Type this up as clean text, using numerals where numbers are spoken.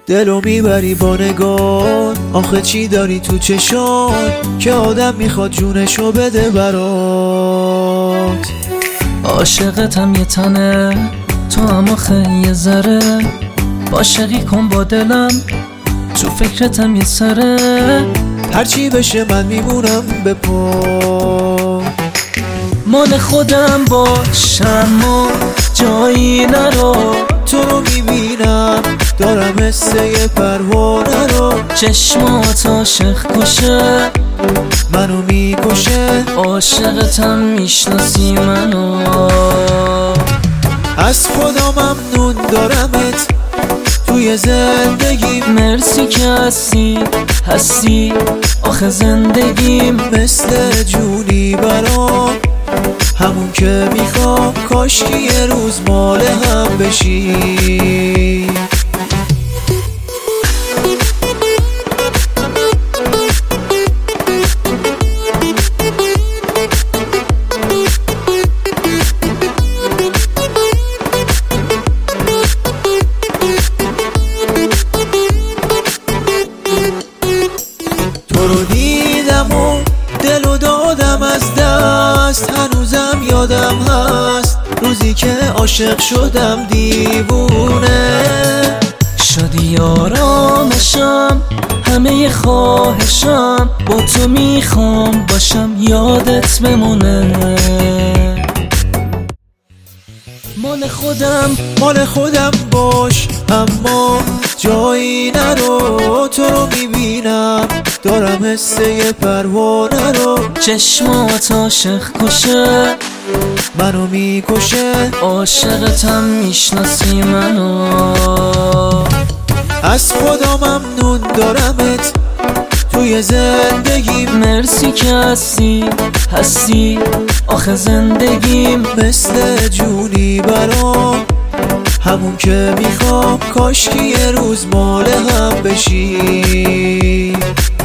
دلو میبری با نگاه. آخه چی داری تو چشات که آدم میخواد جونشو بده برات؟ عاشقتم یه تنه، تو هم آخه یه ذره. عاشقی کن با دلم، تو فکرتم یه سره. هرچی بشه من میمونم به پا. مال خودم باشم و جایی نرو. تو رو میبینم دارم حس یه پروانه رو. چشمات عاشق کشه منو میکشه. عاشقتم میشناسی منو. از خدا ممنون دارمت توی زندگیم. مرسی که هستی آخه زندگیم. مثل جونی برام همون که میخوام. کاش که یه روز مال هم بشی. تو رو دیدم و دلو دادم از دست. هنوزم یادم هست روزی که عاشق شدم دیوونه. شادی آرامشم همه خواهشم، با تو میخوام باشم یادت بمونه. مال خودم باش اما جایی نرو. تو رو میبینم دارم حس یه پروانه رو. چشمات عاشق کشه منو میکشه. عاشقتم میشناسی منو. از خدا ممنون دارمت توی زندگیم. مرسی که هستی آخه زندگیم. مثل جونی برام همون که میخوام. کاش که یه روز مال هم بشی.